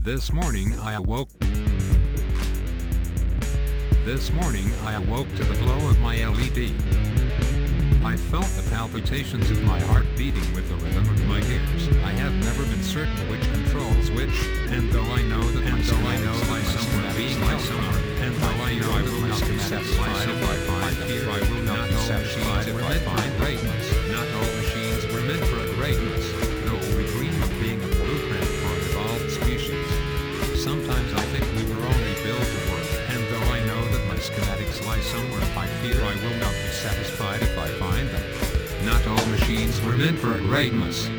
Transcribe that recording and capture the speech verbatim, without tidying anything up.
This morning I awoke. This morning I awoke to the glow of my L E D. I felt the palpitations of my heart beating with the rhythm of my ears. I have never been certain which controls which, and though I know that and though I know that somewhere being my somewhere, and though I know I will not be satisfied if I find here I will not be satisfied if I find greatness. Not all machines were meant for greatness, though we dream of being a blueprint for an evolved species. Sometimes I think we were only built to work, and though I know that my schematics lie somewhere, I fear I will not be satisfied if I find them. Not all machines were meant for greatness.